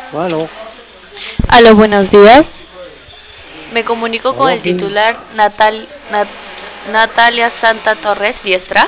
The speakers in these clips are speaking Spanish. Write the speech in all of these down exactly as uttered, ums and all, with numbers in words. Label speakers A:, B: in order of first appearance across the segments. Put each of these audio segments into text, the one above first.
A: Bueno,
B: Aló, buenos días. Me comunico con
A: hola,
B: el
A: sí.
B: titular Natal, Nat- Natalia Santa Torres Diestra.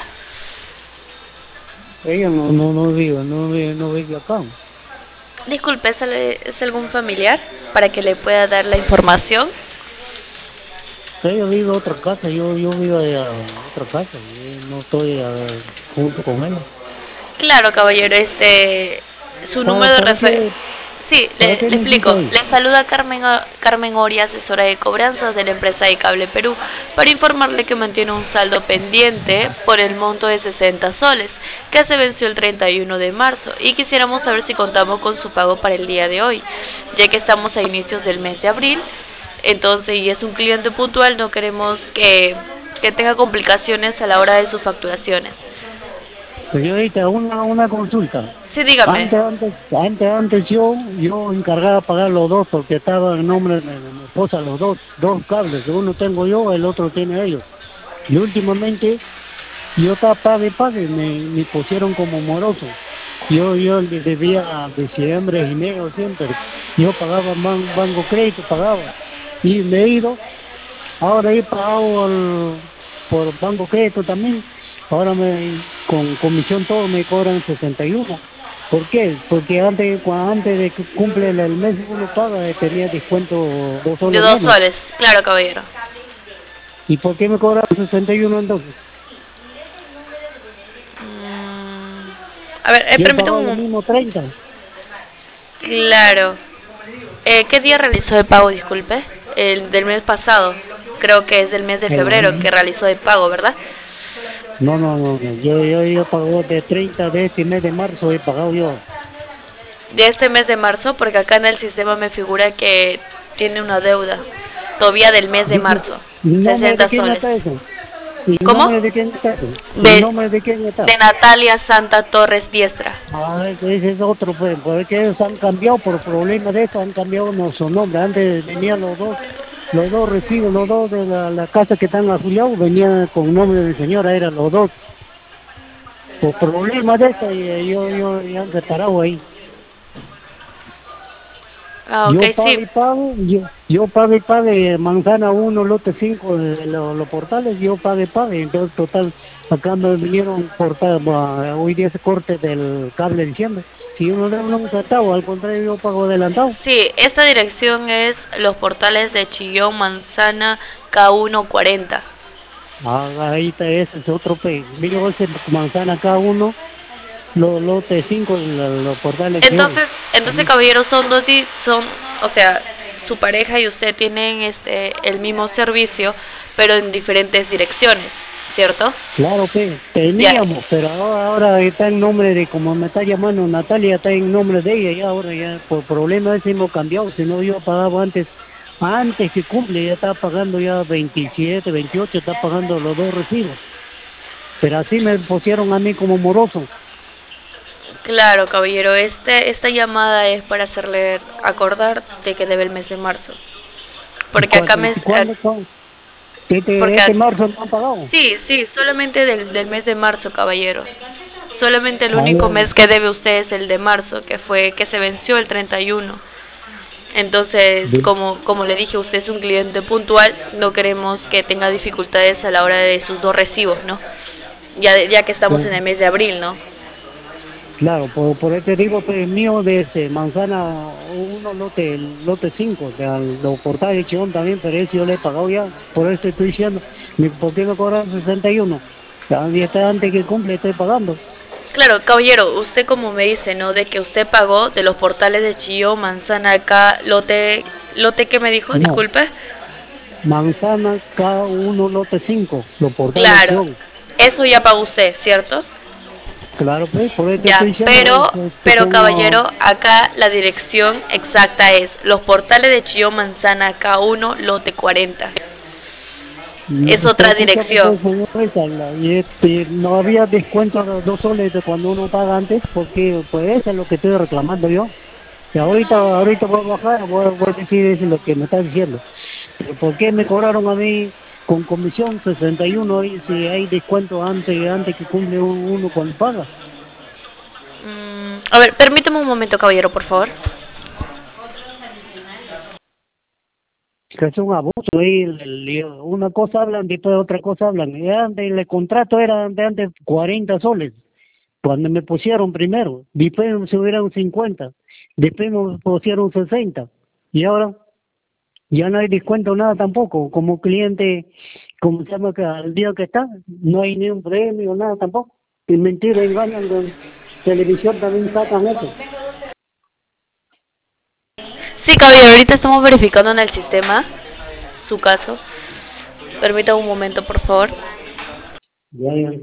A: Ella no, no, no vive, no vive, no vive acá.
B: Disculpe, ¿es al- ¿es algún familiar para que le pueda dar la información?
A: Ella vive en otra casa, yo, yo vivo en otra casa, yo no estoy ah, junto con ella.
B: Claro, caballero, este, su
A: ¿Para,
B: número de
A: para
B: referencia.
A: qué,
B: Sí,
A: para
B: le,
A: qué
B: le
A: necesita
B: explico.
A: ahí?
B: Le saluda Carmen, O- Carmen Oria, asesora de cobranzas de la empresa de Cable Perú, para informarle que mantiene un saldo pendiente por el monto de sesenta soles, que se venció el treinta y uno de marzo, y quisiéramos saber si contamos con su pago para el día de hoy, ya que estamos a inicios del mes de abril. Entonces, y es un cliente puntual, no queremos que, que tenga complicaciones a la hora de sus facturaciones.
A: Señorita, una, una consulta.
B: Sí, dígame.
A: Antes, antes, antes, antes yo, yo encargaba de pagar los dos porque estaba en nombre de, de mi esposa los dos, dos cables. Uno tengo yo, el otro tiene ellos. Y últimamente yo estaba pague y pague, me, me pusieron como moroso. Yo, yo le debía diciembre, enero siempre. Yo pagaba ban- banco crédito, pagaba. Y me he ido, ahora he pagado al- por banco crédito también. Ahora me, con comisión todo me cobran sesenta y uno. ¿Por qué? Porque antes, cua- antes de que cumple el, el mes uno paga, eh, tenía descuento dos
B: De
A: soles
B: dos
A: menos.
B: soles, claro, caballero.
A: ¿Y por qué me cobran sesenta y uno entonces?
B: A ver, eh,
A: Yo he
B: permítame
A: pagado
B: un
A: lo
B: momento.
A: mismo treinta.
B: Claro. Eh, ¿Qué día realizó de pago, disculpe? El del mes pasado. Creo que es del mes de febrero que realizó de pago, ¿verdad?
A: No, no, no, no. Yo, yo, yo pago de treinta de este mes de marzo, he pagado yo.
B: De este mes de marzo, porque acá en el sistema me figura que tiene una deuda. Todavía del mes de
A: Dice,
B: marzo.
A: ¿en nombre de
B: sesenta
A: quién está
B: soles.
A: eso? ¿En
B: ¿Cómo?
A: nombre de quién está eso? ¿En
B: De,
A: nombre de quién está?
B: de Natalia Santa Torres Diestra.
A: Ah, ese ese es otro, pues, porque ellos han cambiado por problemas de eso, han cambiado nuestro nombre. Antes venían los dos, los dos recibos, los dos de la, la casa que están afiliados, venían con nombre de señora, eran los dos. Por problemas de eso, y, eh, yo, yo, ya han reparado ahí.
B: Ah, ok,
A: Yo
B: sí.
A: pago y pago, yo, yo pago y pague manzana uno lote cinco de lo- los portales, yo pague y pague. Entonces, total, acá me vinieron cortar, bah, hoy día se corte del cable diciembre. Si yo no le un centavo, al contrario, yo pago adelantado.
B: Sí, esta dirección es los portales de Chillón, Manzana, K uno cuarenta.
A: Ah, ahí está, ese es otro pe. Miro ese manzana cada uno, los lote cinco, lo- los portales Chillón.
B: Entonces, entonces caballeros son dos y son, o sea, su pareja y usted tienen este el mismo servicio, pero en diferentes direcciones, ¿cierto?
A: Claro, pe,
B: Ya,
A: teníamos, pero ahora, ahora está en nombre de, como me está llamando Natalia, está en nombre de ella, y ahora ya por problemas hemos cambiado, si no yo pagaba antes, antes que cumple, ya estaba pagando ya veintisiete, veintiocho, está pagando los dos recibos, pero así me pusieron a mí como moroso.
B: claro, caballero, este esta llamada es para hacerle acordar de que debe el mes de marzo,
A: ¿Y
B: porque acá
A: cuándo,
B: me
A: y cuándo, cuándo? Este,
B: porque
A: este marzo no han pagado?
B: sí, sí, solamente del, del mes de marzo, caballero. Solamente el
A: Ah,
B: único
A: ya.
B: mes que debe usted es el de marzo, que fue que se venció el treinta y uno. Entonces,
A: De-
B: como, como le dije, usted es un cliente puntual, no queremos que tenga dificultades a la hora de sus dos recibos, ¿no? Ya, de- ya que estamos en el mes de abril, ¿no?
A: Claro, por, por este digo, pues mío de este, manzana uno, lote, lote cinco, de al- los portales de Chivón también, pero ese yo le he pagado ya, por eso estoy diciendo, mi- ¿por qué me cobran sesenta y uno? Ya ya está antes que cumple, estoy pagando.
B: Claro, caballero, usted como me dice, ¿no? De que usted pagó de los portales de Chillón, Manzana, acá, lote, lote que me dijo,
A: No,
B: disculpe.
A: manzana K uno, lote cinco, los portales de
B: Claro,
A: Chivón.
B: eso ya pagó usted, ¿cierto?
A: Claro, pues, por eso
B: Ya,
A: estoy diciendo,
B: pero,
A: es, es que
B: pero
A: como,
B: caballero, acá la dirección exacta es los portales de Chillón Manzana K uno, lote cuarenta. Es
A: mm, pero
B: otra
A: escúchame,
B: dirección.
A: pues, señorita, la- y este, no había descuento de dos soles de cuando uno paga antes, porque pues eso es lo que estoy reclamando yo. Y ahorita, ahorita voy a bajar, voy, a voy a decir eso lo que me está diciendo. Pero ¿por qué me cobraron a mí con comisión sesenta y uno ahí si hay descuento antes, antes que cumple un- uno cuando paga?
B: Mm, a ver, permíteme un momento, caballero, por favor.
A: que es un abuso ahí, el- el- una cosa hablan, después otra cosa hablan. Y antes el contrato era de antes cuarenta soles, cuando me pusieron primero, después me subieron cincuenta, después me pusieron sesenta, y ahora ya no hay descuento nada tampoco, como cliente, como se llama que al día que está, no hay ni un premio, nada tampoco. Y mentira, engañan, con televisión también sacan eso.
B: Sí, caballero, ahorita estamos verificando en el sistema su caso. Permítame un momento, por favor.
A: Ya, ya.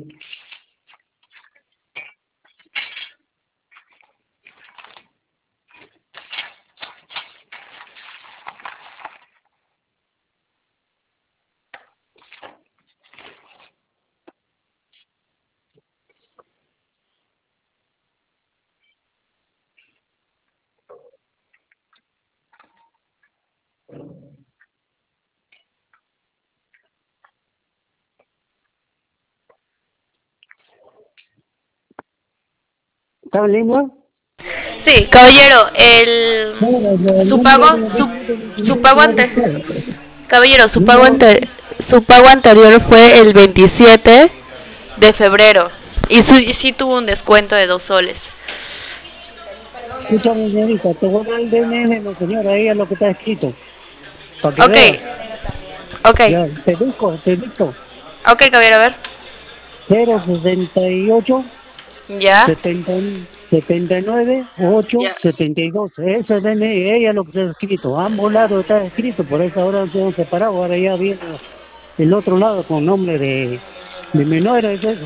A: ¿Está en línea?
B: Sí, caballero, el
A: Bueno, el
B: su
A: número
B: pago,
A: de
B: su, su
A: número
B: pago
A: de
B: ante,
A: descuento.
B: caballero, su pago
A: Número,
B: ante, su pago anterior fue el veintisiete de febrero y, su, y sí tuvo un descuento de dos soles.
A: escúchame, señorita, te voy a dar el D N I de la señora, ella es lo que está escrito, para que
B: Ok,
A: veas.
B: ok,
A: Ya, te dicto, te dicto.
B: ok, caballero, a ver.
A: cero sesenta y ocho
B: Ya,
A: setenta setenta y nueve ocho
B: ya.
A: setenta y dos. Ese D N I, ella es lo que se ha escrito. Ambos lados está escrito, por eso ahora se han separado. Ahora ya viene el otro lado con nombre de, de menores, eso.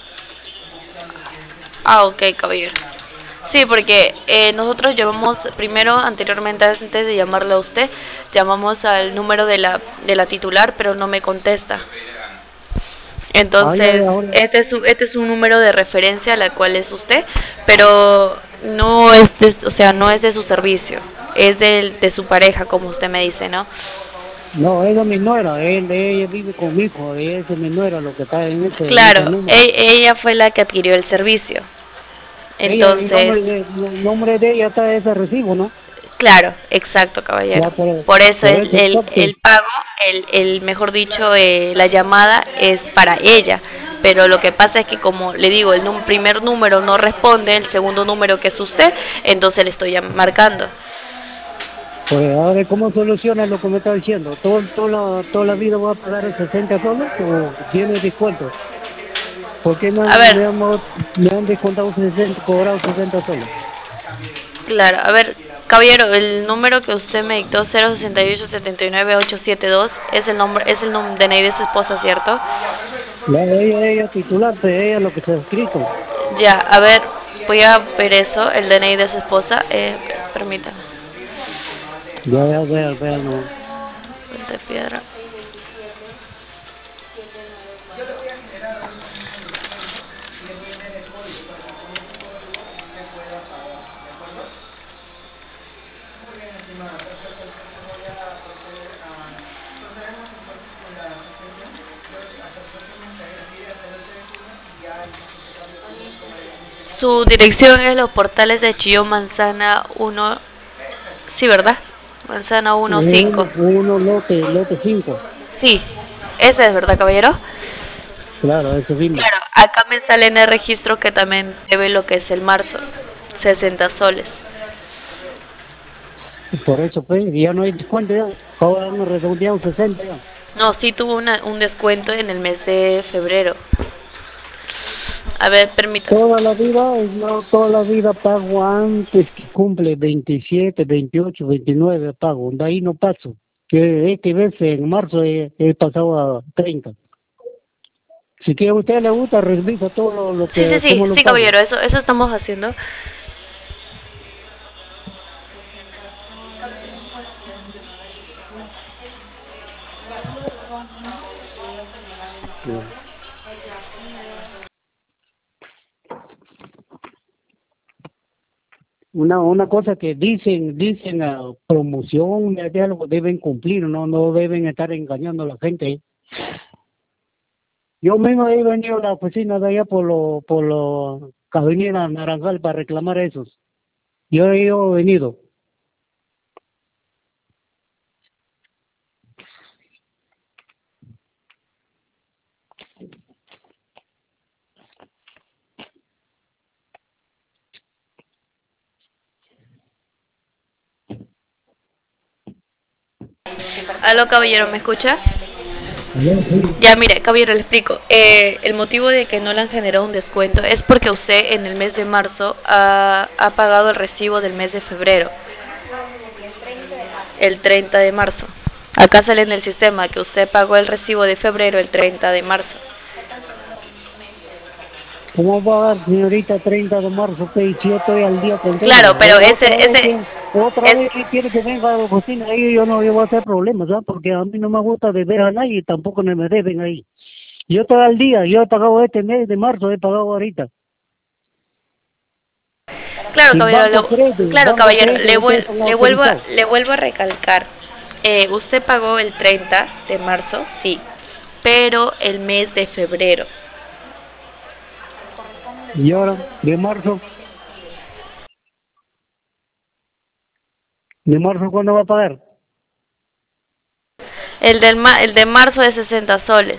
B: Ah, ok, caballero. Sí, porque eh, nosotros llamamos primero, anteriormente, antes de llamarle a usted, llamamos al número de la, de la titular, pero no me contesta.
A: Ahí, ahí,
B: Entonces,
A: ahora.
B: este es, un, este es un número de referencia, la cual es usted, pero no es de, o sea, no es de su servicio, es de, de su pareja, como usted me dice, ¿no?
A: No, ella es mi nuera, él, ella vive conmigo, ella es mi nuera lo que está en ese, en ese
B: Claro,
A: número.
B: e- ella fue la que adquirió el servicio.
A: Ella, el
B: Entonces,
A: nombre de, el nombre de ella está ese recibo, ¿no?
B: claro, exacto, caballero.
A: Ya, por,
B: Por eso
A: por
B: es
A: eso,
B: el,
A: exacto.
B: el pago, el, el mejor dicho, eh, la llamada es para ella. Pero lo que pasa es que, como le digo, el num- primer número no responde, el segundo número que es usted, entonces le estoy llam- marcando.
A: Pues ahora, ¿cómo soluciona lo que me está diciendo? ¿Todo, toda, la, ¿Toda la vida voy a pagar sesenta soles o tiene descuento? ¿Por qué me
B: A
A: han,
B: ver,
A: me han, me han descontado sesenta, cobrado sesenta soles?
B: claro, a ver, caballero, el número que usted me dictó, cero sesenta y ocho setenta y nueve ocho setenta y dos, es el nombre, es el nom- D N I de su esposa, ¿cierto?
A: Ya, ella, ella titular, pero ella lo que se ha escrito.
B: Ya, a ver, voy a ver eso, el D N I de su esposa, eh, permítame.
A: Ya, ya, vea, vea, no.
B: Puente Piedra. Su dirección es los portales de Chillón Manzana uno, sí, ¿verdad? Manzana uno cinco.
A: Uno, uno lote, lote cinco.
B: Sí, ese es, ¿verdad, caballero?
A: Claro, ese mismo.
B: Claro, acá me sale en el registro que también debe lo que es el marzo, sesenta soles.
A: Por eso, pues, ya no hay descuento ya. Ahora han redondeado sesenta ya.
B: No, sí tuvo una, un descuento en el mes de febrero. A ver, permítame.
A: Toda la vida, yo toda la vida pago antes que cumple veintisiete, veintiocho, veintinueve pago, de ahí no paso. Que este vez en marzo he, he pasado a treinta. Si que a usted le gusta, revisa todo lo, lo
B: Sí, sí,
A: que,
B: sí,
A: cómo lo
B: sí,
A: pago.
B: caballero, eso, eso estamos haciendo.
A: Ya. Una, una cosa que dicen, dicen a promoción de algo deben cumplir, no, no deben estar engañando a la gente. Yo mismo he venido a la oficina de allá por lo, por lo Avenida Naranjal para reclamar esos. Yo he venido.
B: Aló, caballero, ¿me escucha? Ya, mire, caballero, le explico. Eh, el motivo de que no le han generado un descuento es porque usted en el mes de marzo ha, ha pagado el recibo del mes de febrero, el treinta de marzo. Acá sale en el sistema que usted pagó el recibo de febrero el treinta de marzo.
A: ¿Cómo va a dar, señorita, treinta de marzo? Que si yo estoy al día treinta.
B: Claro, pero ese,
A: Otra vez,
B: ese,
A: que- otra
B: es,
A: vez que quiere que venga a la oficina ahí, yo no yo voy a hacer problemas, ¿sabes? Porque a mí no me gusta deber a nadie y tampoco me me deben ahí. Yo estoy al día, yo he pagado este mes de marzo, he pagado ahorita.
B: claro,
A: Y
B: caballero,
A: Banco
B: le,
A: Crédito,
B: claro,
A: Banco
B: caballero,
A: Crédito,
B: le,
A: ustedes
B: vuel,
A: son
B: le vuelvo, a,
A: autorizados.
B: le vuelvo a recalcar. Eh, usted pagó el treinta de marzo, sí, pero el mes de febrero.
A: Y ahora, de marzo, ¿de marzo cuándo va a pagar?
B: El, del ma el de marzo de sesenta soles.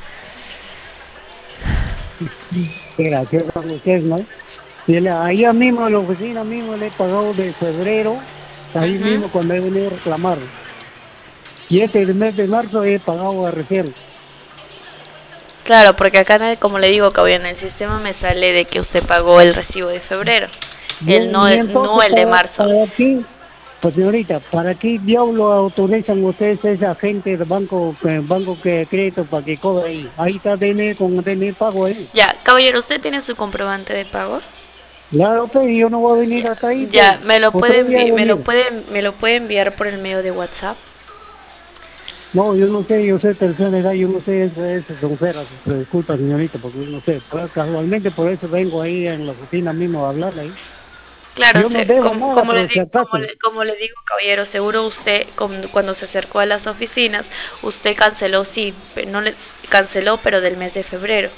A: Espera, ¿qué es lo que es, no? Y le- ahí mismo en la oficina mismo le he pagado de febrero, ahí
B: Ujú.
A: mismo cuando he venido a reclamar. Y este mes de marzo he pagado a recién.
B: Claro, porque acá, en el- como le digo, caballero, en el sistema me sale de que usted pagó el recibo de febrero, el
A: Bien,
B: no,
A: y
B: no
A: entonces,
B: el de
A: ¿para,
B: marzo.
A: para qué? Pues señorita, ¿para qué diablo autorizan ustedes a esa gente del banco, que- banco que crédito para que cobre ahí? Ahí está D N I con D N I pago ahí.
B: Ya, caballero, ¿usted tiene su comprobante de pago?
A: Claro, pues, y yo no voy a venir
B: Ya,
A: hasta ahí, pues.
B: ya, me lo puede
A: Usted voy a
B: envi- me lo
A: venir.
B: puede me lo puede enviar por el medio de WhatsApp.
A: No, yo no sé, yo sé tercera edad, yo no sé eso, eso son feras, disculpa señorita, porque yo no sé, pero casualmente por eso vengo ahí en la oficina mismo a hablar ahí.
B: Claro,
A: Yo no
B: se-
A: debo
B: como,
A: nada,
B: como le
A: pero si
B: di- como
A: acaso.
B: le, como le digo, caballero, seguro usted com- cuando se acercó a las oficinas, usted canceló, sí, pe- no le canceló, pero del mes de febrero,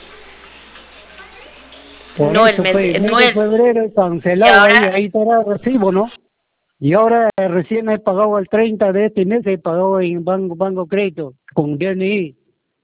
A: Por
B: no el
A: eso,
B: mes
A: pues,
B: de,
A: mes
B: no
A: de
B: el,
A: febrero he
B: y
A: cancelado ahí,
B: ahora,
A: ahí estará el recibo, ¿no? Y ahora eh, recién he pagado el treinta de este mes, he pagado en Banco, banco Crédito, con D N I.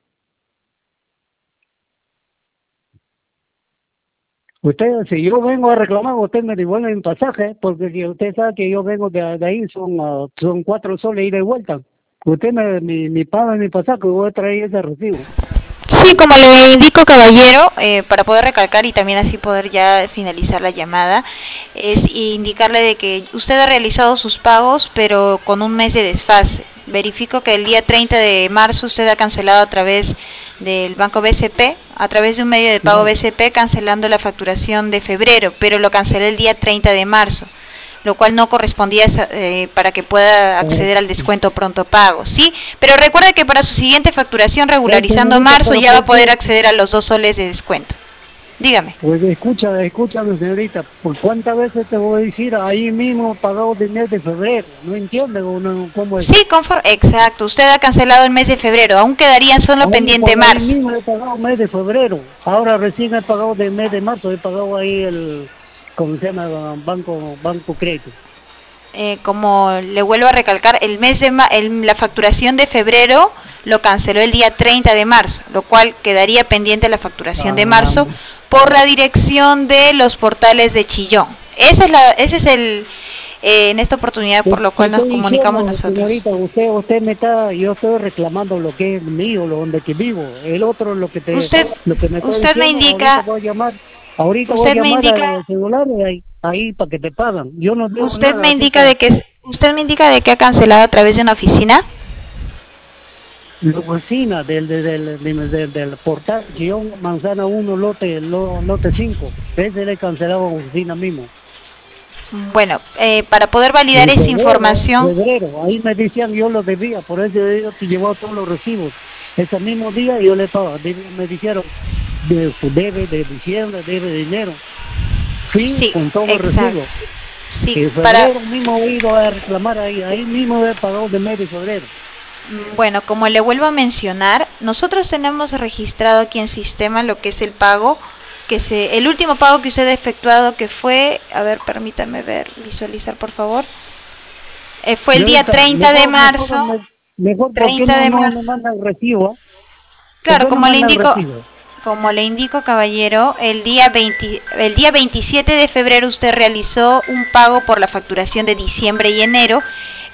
A: Usted, si yo vengo a reclamar, usted me devuelve mi pasaje, porque si usted sabe que yo vengo de, de ahí, son, ah, son cuatro soles ida y vuelta. Usted me, me, me paga mi pasaje, voy a traer ese recibo.
C: Sí, como le indico, caballero, eh, para poder recalcar y también así poder ya finalizar la llamada, es indicarle de que usted ha realizado sus pagos, pero con un mes de desfase. Verifico que el día treinta de marzo usted ha cancelado a través del banco B C P, a través de un medio de pago
A: No,
C: B C P, cancelando la facturación de febrero, pero lo canceló el día treinta de marzo, lo cual no correspondía eh, para que pueda
A: eh,
C: acceder al descuento pronto pago, ¿sí? Pero recuerde que para su siguiente facturación,
A: eh,
C: regularizando
A: señorita,
C: marzo,
A: pero
C: ya va a
A: ¿por
C: poder
A: qué?
C: acceder a los dos soles de descuento. Dígame.
A: Pues escucha, escúchame, señorita, ¿por cuántas veces te voy a decir ahí mismo pagado de mes de febrero? ¿No entiende o no, cómo es?
C: Sí, conforme, exacto. Usted ha cancelado el mes de febrero, aún quedarían solo
A: Ahí,
C: pendiente
A: pues ahí
C: marzo.
A: mismo he pagado mes de febrero. Ahora recién he pagado de mes de marzo. He pagado ahí el, ¿cómo se llama? Banco, Banco Crédito.
C: Eh, como le vuelvo a recalcar, el mes de ma el, la facturación de febrero lo canceló el día treinta de marzo, lo cual quedaría pendiente la facturación de
A: Ah,
C: marzo por la dirección de los portales de Chillón. Esa es la, ese es el, eh, en esta oportunidad
A: te,
C: por lo
A: te
C: cual nos
A: estoy
C: comunicamos
A: diciendo,
C: nosotros.
A: señorita, usted, usted me está, yo estoy reclamando lo que es mío, lo donde que vivo. El otro, lo que te,
C: Usted,
A: lo que me está
C: usted me
A: diciendo, ahorita
C: indica,
A: voy a llamar, ahorita voy a
C: usted me
A: llamar
C: indica
A: al celular y ahí, ahí para que te pagan. Yo no debo
C: Usted
A: nada,
C: me
A: así
C: indica
A: que
C: de que usted me indica de que ha cancelado a través de una oficina.
A: la oficina del, del, del, del, del, del portal Chillón Manzana uno lote, lo, lote cinco. Ese le cancelaba oficina mismo.
C: Bueno, eh, para poder validar
A: En
C: esa
A: febrero,
C: información,
A: febrero, ahí me decían yo lo debía, por eso yo te llevaba todos los recibos. Ese mismo día yo le pagaba, me dijeron, de, debe de diciembre, debe de enero. Fui
C: sí,
A: con todo el
C: exacto.
A: recibo.
C: Sí,
A: En
C: para
A: febrero mismo he ido a reclamar ahí, ahí mismo he pagado de mes de febrero.
C: bueno, como le vuelvo a mencionar, nosotros tenemos registrado aquí en sistema lo que es el pago que se el último pago que usted ha efectuado que fue, a ver, permítame ver, visualizar por favor. Eh, fue el
A: Y
C: día
A: ahorita,
C: treinta de
A: mejor, mejor,
C: marzo,
A: me- mejor, ¿por qué
C: treinta
A: no,
C: de
A: no me
C: marzo.
A: manda el recibo? ¿Por
C: Claro,
A: qué no
C: como le
A: manda el
C: indico,
A: recibo?
C: como le indico, caballero, el día veinte, el día veintisiete de febrero usted realizó un pago por la facturación de diciembre y enero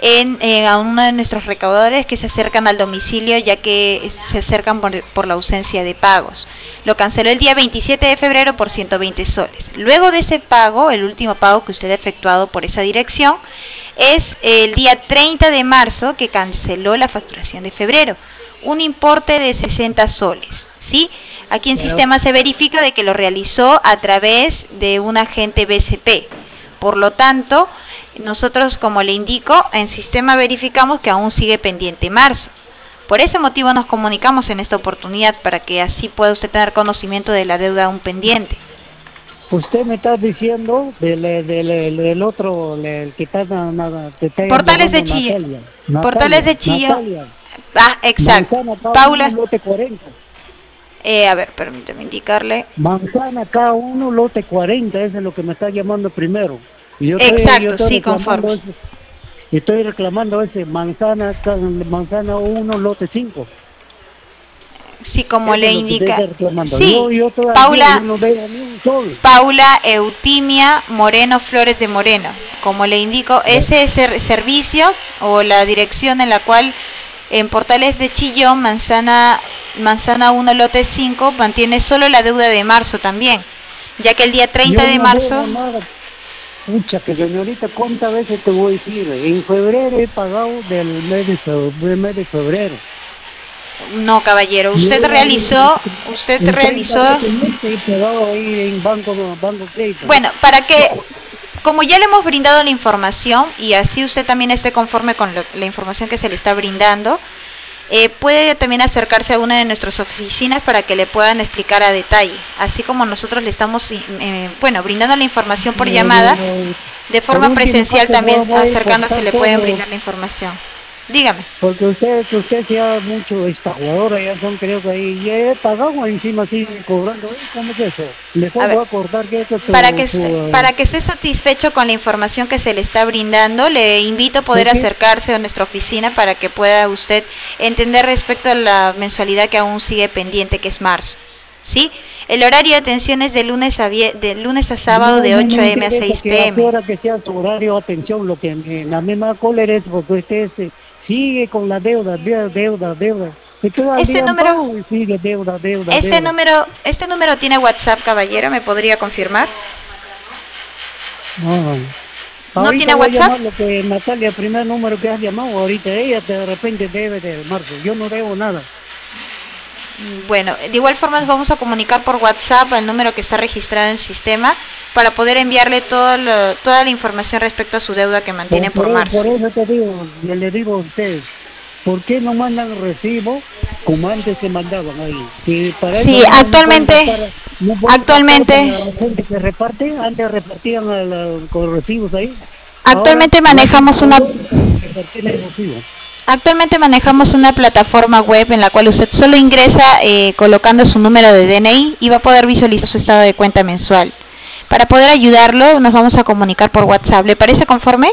C: en, eh, a uno de nuestros recaudadores que se acercan al domicilio, ya que se acercan por, por la ausencia de pagos. Lo canceló el día veintisiete de febrero por ciento veinte soles. Luego de ese pago, el último pago que usted ha efectuado por esa dirección, es el día treinta de marzo que canceló la facturación de febrero, un importe de sesenta soles, ¿sí? Aquí en sistema se verifica de que lo realizó a través de un agente B C P. Por lo tanto, nosotros, como le indico, en sistema verificamos que aún sigue pendiente marzo. Por ese motivo nos comunicamos en esta oportunidad, para que así pueda usted tener conocimiento de la deuda aún pendiente.
A: Usted me está diciendo del, del, del, del otro, el que está... Nada, te está
C: Portales de Chillán. Natalia, Natalia, Portales de Chillán. Ah, exacto.
A: Manzana,
C: Paula.
A: Uno, lote cuarenta.
C: Eh, a ver, permítame indicarle.
A: Manzana cada uno, lote cuarenta, eso es lo que me está llamando primero. Y yo estoy,
C: exacto,
A: yo estoy
C: sí, conforme.
A: Ese, estoy reclamando ese manzana, manzana uno, lote cinco.
C: Sí, como
A: eso
C: le
A: es
C: indica.
A: Sí, yo, yo
C: Paula,
A: no veo ni un sol.
C: Paula Eutimia Moreno Flores de Moreno. Como le indico, ese ser, servicio o la dirección en la cual en Portales de Chillón, manzana manzana uno, lote cinco, mantiene solo la deuda de marzo también, ya que el día treinta
A: yo
C: de
A: no
C: marzo...
A: Pucha, que señorita, ¿cuántas veces te voy a decir? En febrero he pagado del mes de febrero. Del mes de febrero.
C: No, caballero, usted yo, realizó, usted realizó...
A: He pagado ahí en banco, banco crédito.
C: Bueno, para que, como ya le hemos brindado la información y así usted también esté conforme con lo, la información que se le está brindando, eh, puede también acercarse a una de nuestras oficinas para que le puedan explicar a detalle, así como nosotros le estamos, eh, bueno, brindando la información por llamada, de forma presencial también acercándose le pueden brindar la información. Dígame.
A: Porque usted, que usted sea mucho estafadora, ya son, creo que ahí, ya he pagado encima sigue cobrando, ¿cómo es eso? Mejor voy a cortar que esto.
C: Para que, su, para que esté satisfecho con la información que se le está brindando, le invito a poder ¿sí? acercarse a nuestra oficina para que pueda usted entender respecto a la mensualidad que aún sigue pendiente, que es marzo, ¿sí? El horario de atención es de lunes a, de lunes a sábado, no, de ocho a eme a seis pe eme.
A: Ahora que sea su horario de atención, lo que en la misma cólera es porque usted se sigue con la deuda, deuda, deuda, deuda.
C: Este número,
A: sigue deuda, deuda,
C: este
A: deuda.
C: número, este número tiene WhatsApp, caballero, ¿me podría confirmar?
A: No,
C: ¿No tiene WhatsApp?
A: Lo que Natalia, el primer número que has llamado, ahorita ella de repente debe de marzo, yo no debo nada.
C: Bueno, de igual forma nos vamos a comunicar por WhatsApp al número que está registrado en el sistema para poder enviarle todo lo, toda la información respecto a su deuda que mantiene por, por marzo.
A: Por eso te digo, yo le digo a ustedes, ¿por qué no mandan recibo como antes se mandaban ahí? Que para
C: sí,
A: no,
C: actualmente,
A: no para, no
C: actualmente,
A: la gente que reparte, antes repartían a la, con recibos ahí.
C: Actualmente ahora, manejamos una... Actualmente manejamos una plataforma web en la cual usted solo ingresa eh, colocando su número de D N I y va a poder visualizar su estado de cuenta mensual. Para poder ayudarlo nos vamos a comunicar por WhatsApp. ¿Le parece conforme?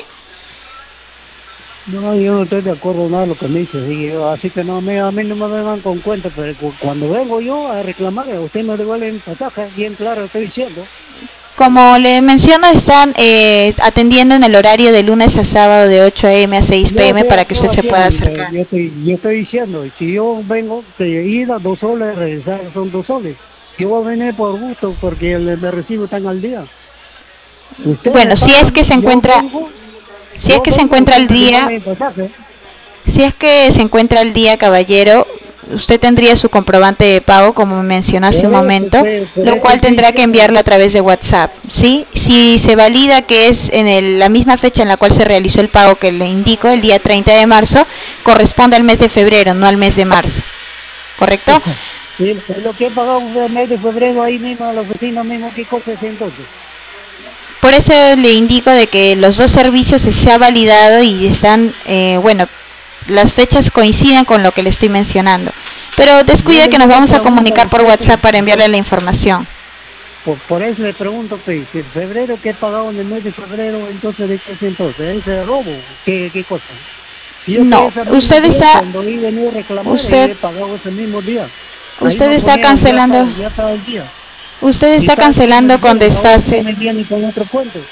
A: No, yo no estoy de acuerdo nada lo que me dice, así, así que no, a mí, a mí no me vengan con cuenta, pero cuando vengo yo a reclamar, a usted me devuelve el pasaje, bien claro estoy diciendo.
C: Como le menciono, están eh, atendiendo en el horario de lunes a sábado de ocho a eme a seis pe eme para que usted se pueda acercar.
A: Yo estoy, yo estoy diciendo, si yo vengo, que ida dos soles, regresar son dos soles. Yo voy a venir por gusto porque me recibo tan al día.
C: Usted bueno, si es que se encuentra, vengo, si es que se encuentra al día, si es que se encuentra al día, caballero, usted tendría su comprobante de pago, como mencionó hace un momento, lo cual tendrá que enviarlo a través de WhatsApp, ¿sí? Si se valida que es en el, la misma fecha en la cual se realizó el pago que le indico, el día treinta de marzo, corresponde al mes de febrero, no al mes de marzo, ¿correcto?
A: Sí, lo que he pagado el mes de febrero ahí mismo a la oficina mismo, ¿qué cosa es entonces?
C: Por eso le indico de que los dos servicios se ha validado y están, eh, bueno, las fechas coinciden con lo que le estoy mencionando. Pero descuide que nos vamos a comunicar por WhatsApp para enviarle la información.
A: Por, por eso le pregunto, pues, si en febrero que he pagado en el mes de febrero, entonces ¿de qué es entonces? ¿Ese robo? ¿Qué, qué cosa? Si
C: no, usted día, está...
A: Cuando iba a reclamar,
C: usted,
A: he pagado ese mismo día.
C: Usted Ahí está cancelando...
A: Ya estaba el día.
C: Usted está cancelando con desfase.
A: No con otro cuento.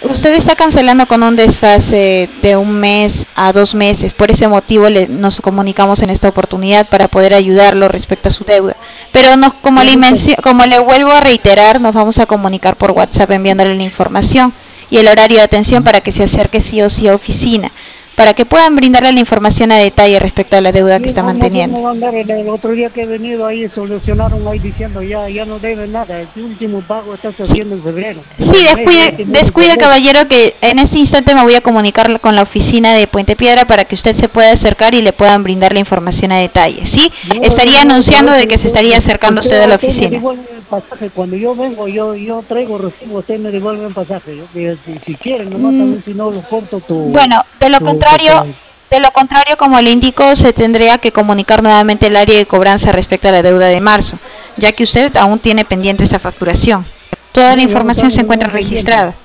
C: Usted está cancelando con un desfase de un mes a dos meses. Por ese motivo le, nos comunicamos en esta oportunidad para poder ayudarlo respecto a su deuda. Pero nos, como, le mencio, como le vuelvo a reiterar, nos vamos a comunicar por WhatsApp enviándole la información y el horario de atención para que se acerque sí o sí a oficina, para que puedan brindarle la información a detalle respecto a la deuda que está manteniendo.
A: El otro día que he venido ahí solucionaron ahí diciendo ya ya no debe nada, el último pago está haciendo en febrero.
C: Sí, descuide, descuide caballero, que en este instante me voy a comunicar con la oficina de Puente Piedra para que usted se pueda acercar y le puedan brindar la información a detalle. Sí, estaría anunciando de que se estaría acercando usted a la oficina.
A: Pasaje. Cuando yo vengo, yo yo traigo recibo, usted me devuelve el pasaje. Yo, si, si quieren, nomás mm. también, si no lo corto tu...
C: Bueno, de lo tu, contrario, tu... de lo contrario, como le indico, se tendría que comunicar nuevamente el área de cobranza respecto a la deuda de marzo, ya que usted aún tiene pendiente esa facturación. Toda no, la información se encuentra registrada.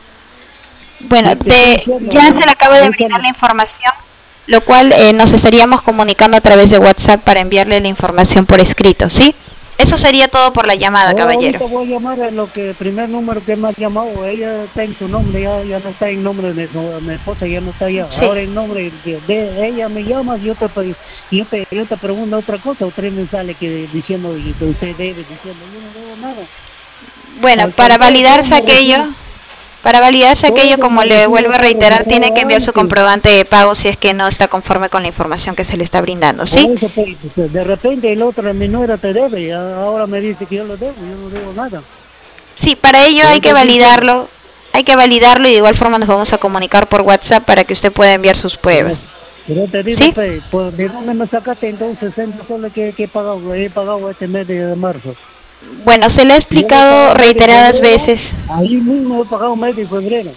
C: Bueno, de, ya se le acaba de brindar la información, lo cual eh, nos estaríamos comunicando a través de WhatsApp para enviarle la información por escrito, ¿sí? Eso sería todo por la llamada,
A: ahora,
C: caballero.
A: Voy a llamar a lo que el primer número que me ha llamado, ella está en su nombre, ya, ya no está en nombre de no, mi esposa, ya no está allá. Sí. Ahora el nombre de, de ella me llama, yo te, yo te, yo te pregunto otra cosa, o tres me sale que diciendo que usted debe, diciendo yo no debo nada.
C: Bueno, Al para validarse aquello... Para validarse aquello, como le vuelvo a reiterar, tiene que enviar su comprobante de pago si es que no está conforme con la información que se le está brindando, ¿sí?
A: De repente el otro, mi nuera te debe, y ahora me dice que yo lo debo, yo no debo nada.
C: Sí, para ello hay que validarlo, hay que validarlo y de igual forma nos vamos a comunicar por WhatsApp para que usted pueda enviar sus pruebas.
A: Pero te digo, ¿sí? Pues, pues, ¿de dónde me sacaste entonces sesenta soles que, que he pagado, he pagado este mes de marzo?
C: Bueno, se le ha explicado reiteradas veces.
A: Ahí mismo he pagado mes de febrero.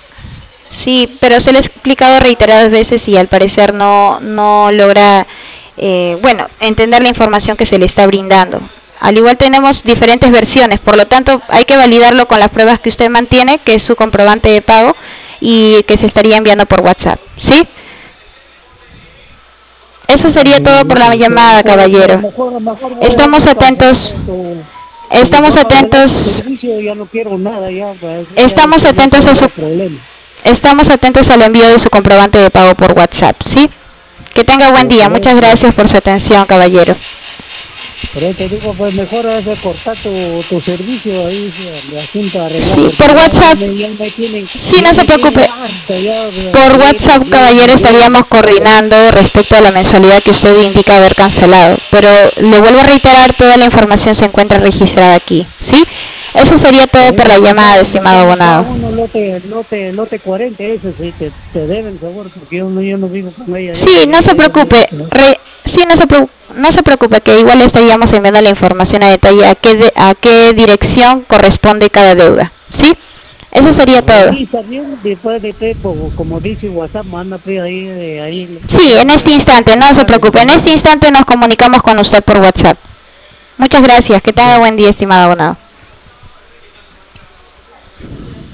C: Sí, pero se le ha explicado reiteradas veces y al parecer no no logra, eh, bueno, entender la información que se le está brindando. Al igual tenemos diferentes versiones, por lo tanto hay que validarlo con las pruebas que usted mantiene, que es su comprobante de pago y que se estaría enviando por WhatsApp, ¿sí? Eso sería todo por la llamada, caballero. Estamos atentos. Estamos atentos. Estamos atentos a su. Estamos atentos al envío de su comprobante de pago por WhatsApp, ¿sí? Que tenga buen día. Muchas gracias por su atención, caballero.
A: Pero te digo, pues mejor es cortar tu, tu servicio ahí, de asunto arreglado.
C: Sí, por WhatsApp. Me, me tienen, sí, no se preocupe. Por WhatsApp, caballero, estaríamos coordinando respecto a la mensualidad que usted indica haber cancelado. Pero le vuelvo a reiterar, toda la información se encuentra registrada aquí, ¿sí? Eso sería todo por la llamada, estimado abonado.
A: Lote, lote, lote cuarenta, ese sí, te, te deben, favor, porque yo no, yo no vivo con ella.
C: Sí, no se preocupe. Re, sí, no se preocupe. No se preocupe, que igual le estaríamos enviando la información a detalle a qué, de, a qué dirección corresponde cada deuda, ¿sí? Eso sería todo.
A: Sí, también después de tiempo, como dice WhatsApp, manda ahí, ahí.
C: Sí, en este instante, no se preocupe, en este instante nos comunicamos con usted por WhatsApp. Muchas gracias, que tenga buen día, estimado abonado.